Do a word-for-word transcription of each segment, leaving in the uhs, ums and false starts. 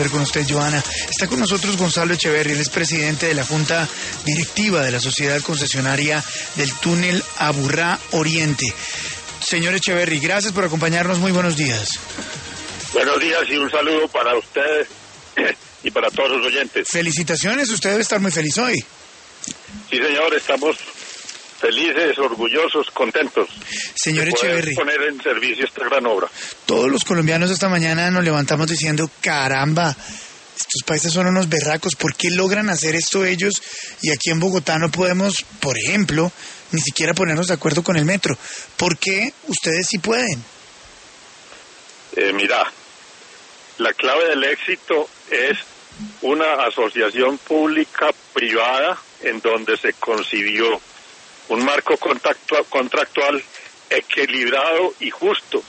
volver con usted, Joana. Está con nosotros Gonzalo Echeverri, él es presidente de la Junta Directiva de la Sociedad Concesionaria del Túnel Aburrá Oriente. Señor Echeverri, gracias por acompañarnos, muy buenos días. Buenos días y un saludo para ustedes y para todos los oyentes. Felicitaciones, usted debe estar muy feliz hoy. Sí, señor, estamos felices, orgullosos, contentos. Señor de poder Echeverri, poner en servicio esta gran obra. Todos los colombianos esta mañana nos levantamos diciendo, caramba, estos países son unos berracos, ¿por qué logran hacer esto ellos? Y aquí en Bogotá no podemos, por ejemplo, ni siquiera ponernos de acuerdo con el metro. ¿Por qué ustedes sí pueden? Eh, mira, la clave del éxito es una asociación pública-privada en donde se concibió un marco contractual equilibrado y justo,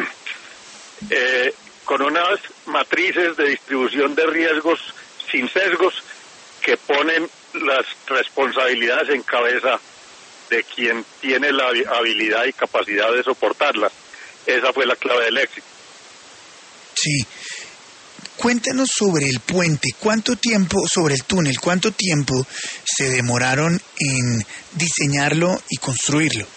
eh, con unas matrices de distribución de riesgos sin sesgos que ponen las responsabilidades en cabeza de quien tiene la habilidad y capacidad de soportarlas. Esa fue la clave del éxito. Sí. Cuéntenos sobre el puente, ¿cuánto tiempo, sobre el túnel, cuánto tiempo se demoraron en diseñarlo y construirlo?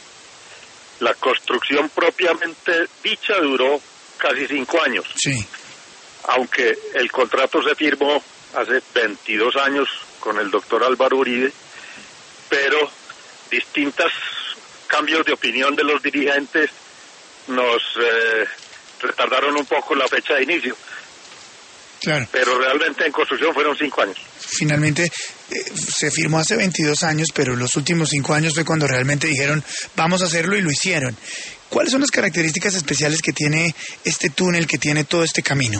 La construcción propiamente dicha duró casi cinco años. Sí. Aunque el contrato se firmó hace veintidós años con el doctor Álvaro Uribe, pero distintos cambios de opinión de los dirigentes nos eh, retardaron un poco la fecha de inicio. Claro. Pero realmente en construcción fueron cinco años. Finalmente eh, se firmó hace veintidós años, pero los últimos cinco años fue cuando realmente dijeron vamos a hacerlo y lo hicieron. ¿Cuáles son las características especiales que tiene este túnel, que tiene todo este camino?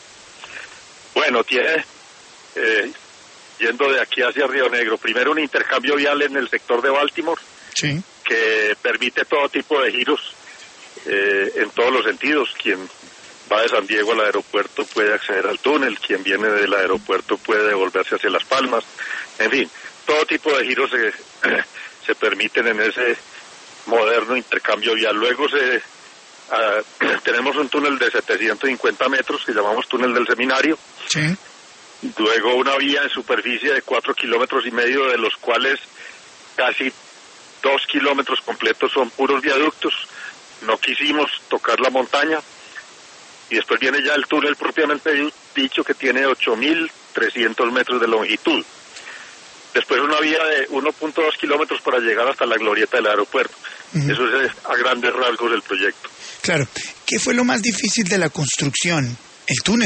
Bueno, tiene, eh, yendo de aquí hacia Río Negro, primero un intercambio vial en el sector de Baltimore, sí, que permite todo tipo de giros eh, en todos los sentidos. Quien va de San Diego al aeropuerto puede acceder al túnel, quien viene del aeropuerto puede devolverse hacia Las Palmas, en fin, todo tipo de giros se, se permiten en ese moderno intercambio vial. Luego se uh, tenemos un túnel de setecientos cincuenta metros que llamamos túnel del Seminario, sí. Luego una vía en superficie de cuatro kilómetros y medio, de los cuales casi dos kilómetros completos son puros viaductos. No quisimos tocar la montaña. Y después viene ya el túnel propiamente dicho, que tiene ocho mil trescientos metros de longitud. Después una vía de uno punto dos kilómetros para llegar hasta la glorieta del aeropuerto. Uh-huh. Eso es a grandes rasgos del proyecto. Claro. ¿Qué fue lo más difícil de la construcción? ¿El túnel?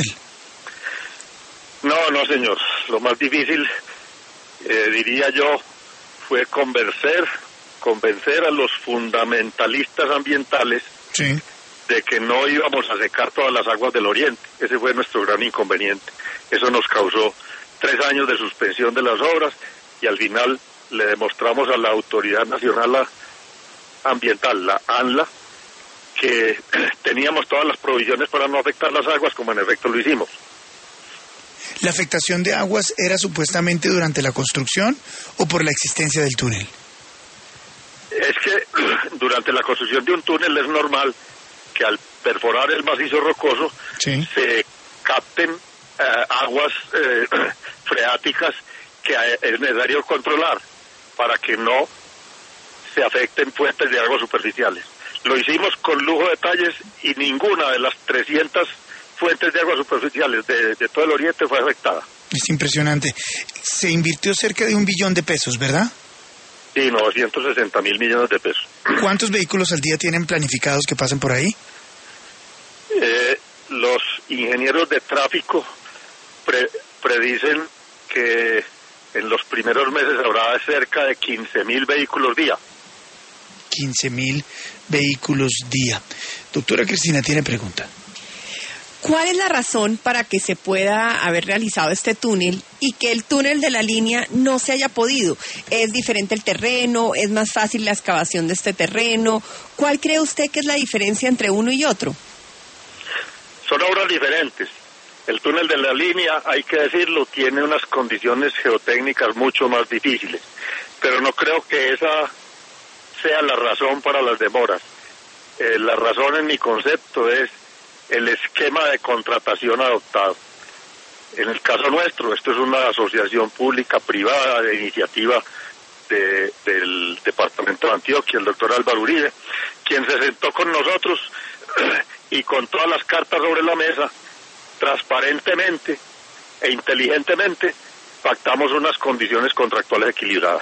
No, no, señor. Lo más difícil, eh, diría yo, fue convencer, convencer a los fundamentalistas ambientales, sí, de que no íbamos a secar todas las aguas del oriente. Ese fue nuestro gran inconveniente. Eso nos causó tres años de suspensión de las obras y al final le demostramos a la Autoridad Nacional Ambiental, la ANLA, que teníamos todas las provisiones para no afectar las aguas, como en efecto lo hicimos. ¿La afectación de aguas era supuestamente durante la construcción o por la existencia del túnel? Es que durante la construcción de un túnel es normal que al perforar el macizo rocoso, sí, se capten eh, aguas eh, freáticas que es necesario controlar para que no se afecten fuentes de agua superficiales. Lo hicimos con lujo de detalles y ninguna de las trescientas fuentes de agua superficiales de, de todo el oriente fue afectada. Es impresionante. Se invirtió cerca de un billón de pesos, ¿verdad? Sí, novecientos sesenta mil millones de pesos. ¿Cuántos vehículos al día tienen planificados que pasen por ahí? Eh, los ingenieros de tráfico pre, predicen que en los primeros meses habrá cerca de quince mil vehículos día. quince mil vehículos día. Doctora Cristina, tiene pregunta. ¿Cuál es la razón para que se pueda haber realizado este túnel y que el túnel de la línea no se haya podido? ¿Es diferente el terreno? ¿Es más fácil la excavación de este terreno? ¿Cuál cree usted que es la diferencia entre uno y otro? Son obras diferentes. El túnel de la línea, hay que decirlo, tiene unas condiciones geotécnicas mucho más difíciles, pero no creo que esa sea la razón para las demoras. Eh, la razón en mi concepto es el esquema de contratación adoptado. En el caso nuestro, esto es una asociación pública-privada de iniciativa de, del Departamento de Antioquia, el doctor Álvaro Uribe, quien se sentó con nosotros y con todas las cartas sobre la mesa, transparentemente e inteligentemente, pactamos unas condiciones contractuales equilibradas.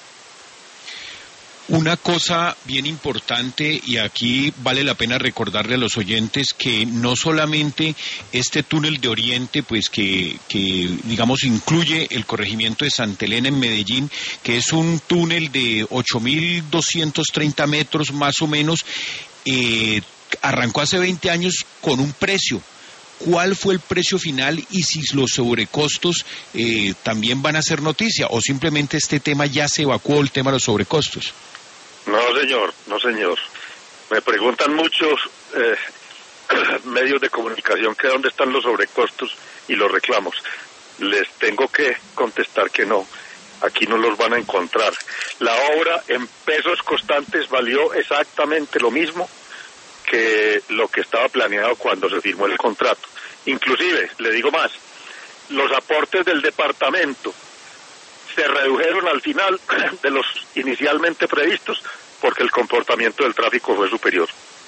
Una cosa bien importante, y aquí vale la pena recordarle a los oyentes que no solamente este túnel de Oriente, pues que, que digamos incluye el corregimiento de Santa Elena en Medellín, que es un túnel de ocho mil doscientos treinta metros más o menos, eh, arrancó hace veinte años con un precio. ¿Cuál fue el precio final y si los sobrecostos eh, también van a ser noticia o simplemente este tema ya se evacuó, el tema de los sobrecostos? No, señor, no, señor. Me preguntan muchos eh, medios de comunicación que dónde están los sobrecostos y los reclamos. Les tengo que contestar que no, aquí no los van a encontrar. La obra en pesos constantes valió exactamente lo mismo que lo que estaba planeado cuando se firmó el contrato. Inclusive, le digo más, los aportes del departamento se redujeron al final de los inicialmente previstos porque el comportamiento del tráfico fue superior.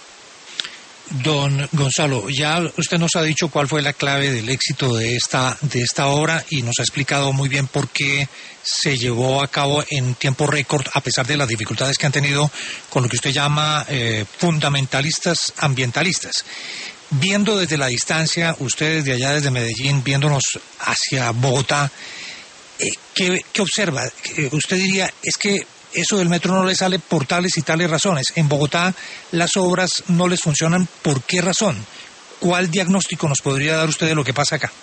Don Gonzalo, ya usted nos ha dicho cuál fue la clave del éxito de esta de esta obra y nos ha explicado muy bien por qué se llevó a cabo en tiempo récord a pesar de las dificultades que han tenido con lo que usted llama eh, fundamentalistas ambientalistas. Viendo desde la distancia, ustedes de allá desde Medellín, viéndonos hacia Bogotá, eh, ¿qué, qué observa? Eh, usted diría, es que eso del metro no le sale por tales y tales razones. En Bogotá las obras no les funcionan. ¿Por qué razón? ¿Cuál diagnóstico nos podría dar usted de lo que pasa acá?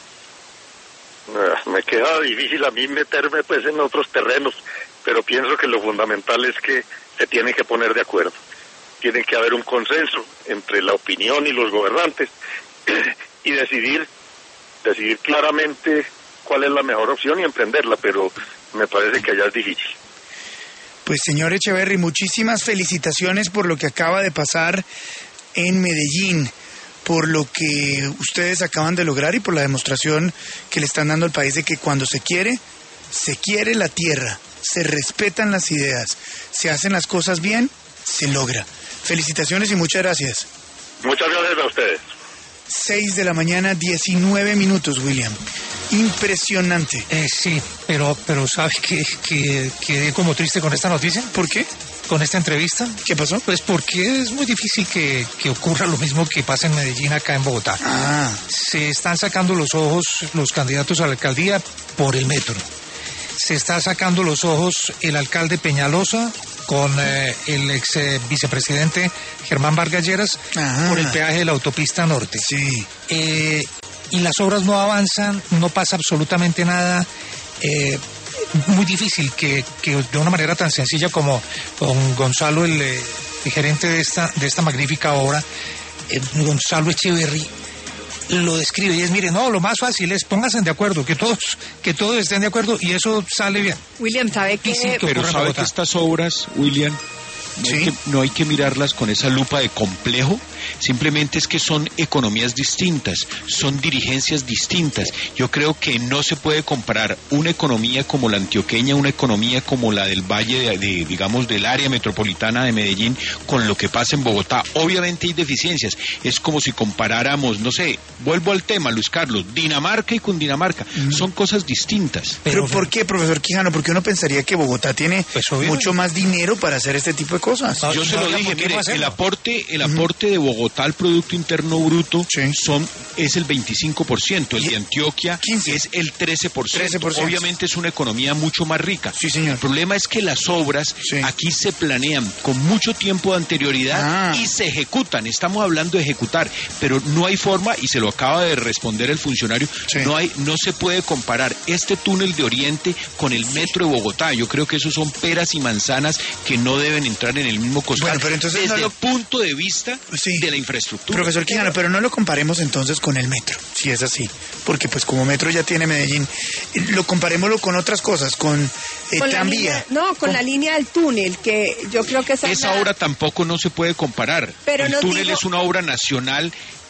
Me queda difícil a mí meterme pues en otros terrenos, pero pienso que lo fundamental es que se tienen que poner de acuerdo. Tiene que haber un consenso entre la opinión y los gobernantes y decidir, decidir claramente cuál es la mejor opción y emprenderla, pero me parece que allá es difícil. Pues señor Echeverry, muchísimas felicitaciones por lo que acaba de pasar en Medellín, por lo que ustedes acaban de lograr y por la demostración que le están dando al país de que cuando se quiere, se quiere la tierra, se respetan las ideas, se hacen las cosas bien, se logra. Felicitaciones y muchas gracias. Muchas gracias a ustedes. seis de la mañana, diecinueve minutos, William. Impresionante. Eh, sí, pero pero ¿sabe que, que quedé como triste con esta noticia? ¿Por qué? Con esta entrevista. ¿Qué pasó? Pues porque es muy difícil que, que ocurra lo mismo que pasa en Medellín acá en Bogotá. Ah. Se están sacando los ojos los candidatos a la alcaldía por el metro. Se está sacando los ojos el alcalde Peñalosa con eh, el ex eh, vicepresidente Germán Vargas Lleras por el peaje de la autopista norte. Sí. Eh, y las obras no avanzan, no pasa absolutamente nada. Eh, muy difícil que, que de una manera tan sencilla como don Gonzalo, el, eh, el gerente de esta, de esta magnífica obra, eh, Gonzalo Echeverry, lo describe y es, mire, no, lo más fácil es pónganse de acuerdo, que todos que todos estén de acuerdo y eso sale bien. William, ¿sabe qué? Sí, Pero sabe que estas obras, William, no, ¿sí? hay que, no hay que mirarlas con esa lupa de complejo, simplemente es que son economías distintas, son dirigencias distintas. Yo creo que no se puede comparar una economía como la antioqueña, una economía como la del Valle, de, de, digamos, del área metropolitana de Medellín, con lo que pasa en Bogotá. Obviamente hay deficiencias, es como si comparáramos, no sé, vuelvo al tema, Luis Carlos, Dinamarca y Cundinamarca, mm. son cosas distintas. ¿Pero, ¿Pero por qué, profesor Quijano? Porque uno pensaría que Bogotá tiene pues, mucho más dinero para hacer este tipo de cosas. No, Yo se no, lo dije, mire, el aporte, el aporte uh-huh. de Bogotá al Producto Interno Bruto sí. son es el veinticinco por ciento, el de Antioquia quince es el trece por ciento. trece por ciento. Obviamente es una economía mucho más rica. Sí, señor. El problema es que las obras sí. aquí se planean con mucho tiempo de anterioridad ah. y se ejecutan. Estamos hablando de ejecutar, pero no hay forma, y se lo acaba de responder el funcionario, sí. no hay, no se puede comparar este túnel de Oriente con el metro de Bogotá. Yo creo que esos son peras y manzanas que no deben entrar en el mismo costal. Bueno, pero entonces desde no lo... el punto de vista sí. de la infraestructura. Profesor Quijano, pero no lo comparemos entonces con el metro, si es así, porque pues como metro ya tiene Medellín, lo comparémoslo con otras cosas, con eh, con tranvía. No, con, con la línea del túnel, que yo creo que esa, esa la... obra tampoco no se puede comparar. Pero el túnel digo... es una obra nacional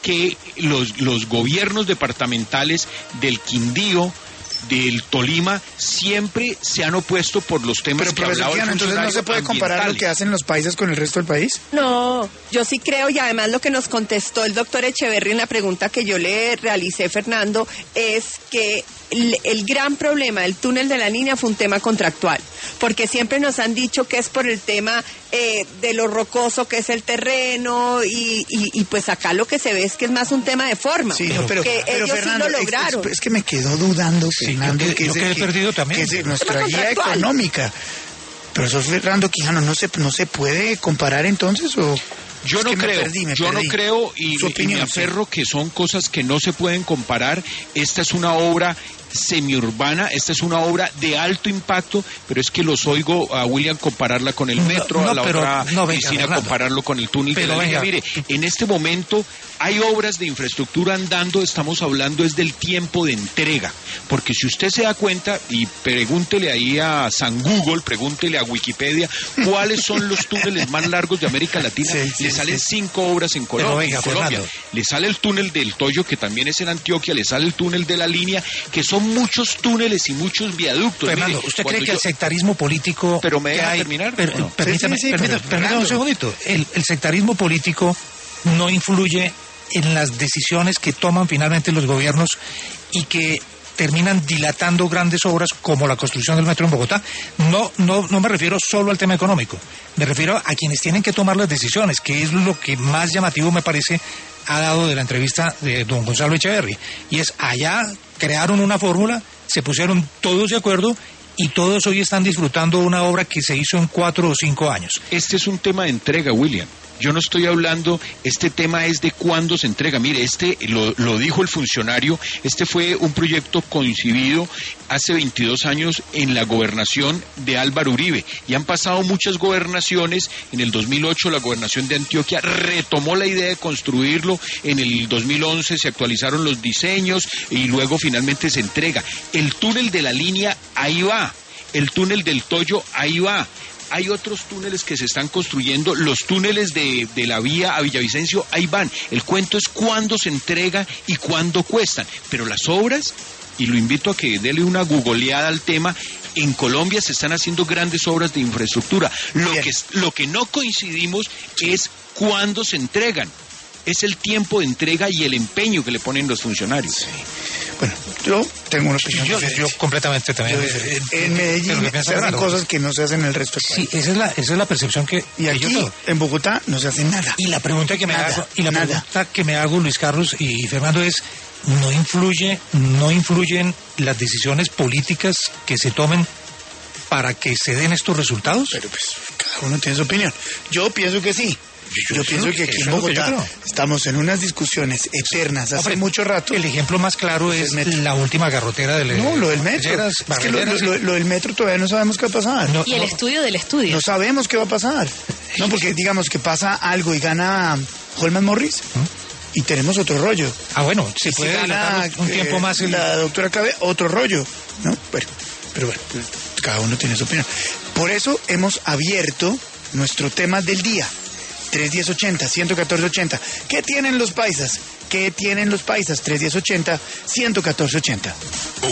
que los, los gobiernos departamentales del Quindío, del Tolima, siempre se han opuesto por los temas Pero, que profesor hablaba el Quijano, entonces no se puede comparar lo ambientales. que hacen los países con el resto del país. No, yo sí creo, y además lo que nos contestó el doctor Echeverry en la pregunta que yo le realicé, Fernando, es que el, el gran problema del túnel de la línea fue un tema contractual, porque siempre nos han dicho que es por el tema eh, de lo rocoso que es el terreno, y, y, y pues acá lo que se ve es que es más un tema de forma, Sí, no, pero, que pero ellos Fernando, sí lo es- lograron. Es, es que me quedó dudando, Sí, Fernando, yo quedé- que yo es el quedé que- perdido también. que es de nuestra Tema guía contractual. económica. Profesor Fernando Quijano, ¿no se, no se puede comparar entonces o...? Yo Es no que me creo, perdí, me yo perdí. no creo y, Su y opinión, me sí. aferro que son cosas que no se pueden comparar. Esta es una obra semiurbana, esta es una obra de alto impacto, pero es que los oigo a William compararla con el No, metro, no, a la pero otra no, venga, Cristina Fernando. compararlo con el túnel Pero de la línea. venga. Mire, en este momento hay obras de infraestructura andando, estamos hablando es del tiempo de entrega, porque si usted se da cuenta, y pregúntele ahí a San Google, pregúntele a Wikipedia, cuáles son los túneles más largos de América Latina, Sí, sí, le salen sí. cinco obras en Pero Colombia. venga, en Colombia. Fernando. Le sale el túnel del Toyo, que también es en Antioquia, le sale el túnel de la línea, que son muchos túneles y muchos viaductos. Fernando, Mire, ¿usted cuando cree que yo- el sectarismo político Pero me que deja hay- terminar, per- ¿o no? permítame, Sí, sí, sí, permítame, pero, permítame un Fernando. segundito. El, el sectarismo político no influye en las decisiones que toman finalmente los gobiernos y que terminan dilatando grandes obras como la construcción del metro en Bogotá. No, no, no me refiero solo al tema económico, me refiero a quienes tienen que tomar las decisiones, que es lo que más llamativo me parece ha dado de la entrevista de don Gonzalo Echeverry. Y es, allá crearon una fórmula, se pusieron todos de acuerdo y todos hoy están disfrutando una obra que se hizo en cuatro o cinco años. Este es un tema de entrega, William. Yo no estoy hablando, este tema es de cuándo se entrega. Mire, este lo, lo dijo el funcionario, este fue un proyecto concibido hace veintidós años en la gobernación de Álvaro Uribe. Y han pasado muchas gobernaciones. En el dos mil ocho la gobernación de Antioquia retomó la idea de construirlo. En el dos mil once se actualizaron los diseños y luego finalmente se entrega. El túnel de la línea, ahí va. El túnel del Toyo, ahí va. Hay otros túneles que se están construyendo, los túneles de, de la vía a Villavicencio, ahí van. El cuento es cuándo se entrega y cuándo cuestan. Pero las obras, y lo invito a que dele una googleada al tema, en Colombia se están haciendo grandes obras de infraestructura. Lo Bien. que, lo que no coincidimos es cuándo se entregan. Es el tiempo de entrega y el empeño que le ponen los funcionarios. Bueno, yo tengo una opinión Yo, diferente. yo completamente también. Yo eh, diferente. eh, En de lo Medellín que piensa se hacen Fernando. cosas que no se hacen en el resto del país. Sí, esa es la, esa es la percepción que, Y que aquí, yo tengo. en Bogotá, no se hace nada. Y la pregunta que me Nada, hago, y la nada. pregunta que me hago, Luis Carlos y Fernando, es no influye, no influyen las decisiones políticas que se tomen para que se den estos resultados. Pero pues cada uno tiene su opinión. Yo pienso que sí. Yo, Yo pienso creo que que aquí eso en es lo que yo Bogotá creo. estamos en unas discusiones eternas hace Hombre, mucho rato. El ejemplo más claro es El metro. la última garrotera del No, lo del metro. Barrilleras, Es que lo, Barrilleras. lo- lo del metro todavía no sabemos qué va a pasar. No, No, Y el no, estudio del estudio. sabemos qué va a pasar. No, porque digamos que pasa algo y gana Holman Morris y tenemos otro rollo. Ah, bueno, se Y si puede gana, dilatar un eh, tiempo más el... la doctora Clave, otro rollo, ¿no? Pero, pero bueno, cada uno tiene su opinión. Por eso hemos abierto nuestro tema del día. tres diez ochenta, ciento catorce ochenta. ¿Qué tienen los paisas? ¿Qué tienen los paisas? tres diez ochenta, ciento catorce ochenta.